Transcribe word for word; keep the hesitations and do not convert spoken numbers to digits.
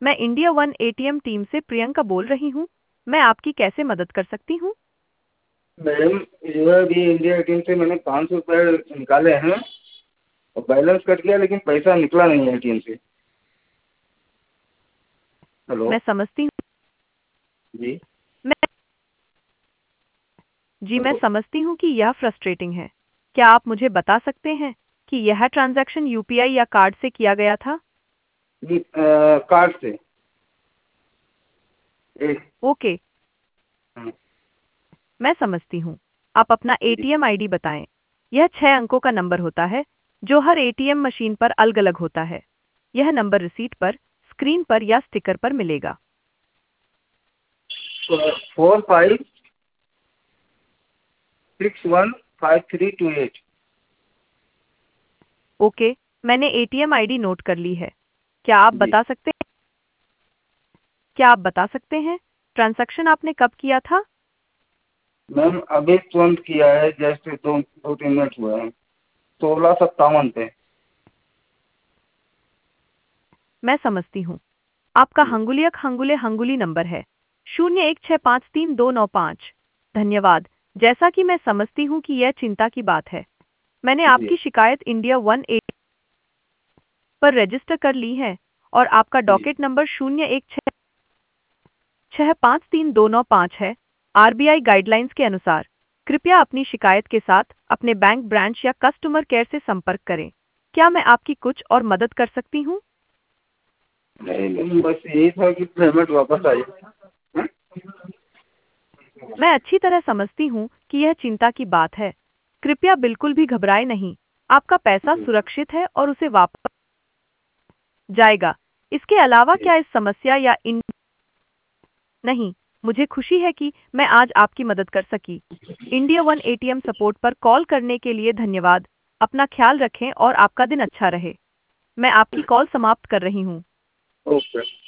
मैं India one ATM team से प्रियंका बोल रही हूँ। मैं आपकी कैसे मदद कर सकती हूँ? मैडम, जो है अभी इंडिया एटीएम से मैंने पाँच सौ रुपये निकाले हैं और बैलेंस कट गया, लेकिन पैसा निकला नहीं है एटीएम से। हेलो। मैं समझती हूँ। जी। मैं जी मैं हेलो। समझती हूँ कि यह फ्रस्ट्रेटिंग है। क्या आप मुझे बता सकते हैं कि यह ट्रांजैक्शन यूपीआई या कार्ड से किया गया था? जी, अ, कार्ड से। एक। ओके, हाँ, मैं समझती हूँ। आप अपना जी। एटीएम आईडी बताएं। यह छह अंकों का नंबर होता है जो हर एटीएम मशीन पर अलग-अलग होता है। यह नंबर रिसीट पर, स्क्रीन पर या स्टिकर पर मिलेगा। Four five six one five three two eight. Okay, मैंने एटीएम आईडी नोट कर ली है। क्या आप जी बता सकते हैं क्या आप बता सकते हैं ट्रांजैक्शन आपने कब किया था? मैम, अभी तुरंत किया है, जस्ट दो दो तीन मिनट हुए हैं। सोलह सत्तावन पे। मैं समझती हूँ। आपका जी। हंगुलियक हंगुले हंगुली नंबर है शून्य एक छः पाँच तीन दो नौ पाँच। धन्यवाद। जैसा कि मैं समझती हूँ कि यह चिंता की बात है, मैंने जी। आपकी शिकायत इंडिया वन एट पर रजिस्टर कर ली है और आपका जी। डॉकेट नंबर शून्य एक छः छः पाँच तीन दो नौ पाँच है। आरबीआई गाइडलाइंस के अनुसार कृपया अपनी शिकायत के साथ अपने बैंक ब्रांच या कस्टमर केयर से संपर्क करें। क्या मैं आपकी कुछ और मदद कर सकती हूँ? नहीं मैम, बस यही था कि पेमेंट वापस आई। हाँ? मैं अच्छी तरह समझती हूँ कि यह चिंता की बात है। कृपया बिल्कुल भी घबराएं नहीं। आपका पैसा जी। सुरक्षित है और उसे वापस जाएगा। इसके अलावा जी। क्या इस समस्या या इन नहीं, मुझे खुशी है कि मैं आज आपकी मदद कर सकी। इंडिया वन एटीएम सपोर्ट पर कॉल करने के लिए धन्यवाद। अपना ख्याल रखें और आपका दिन अच्छा रहे। मैं आपकी कॉल समाप्त कर रही हूँ। ओके।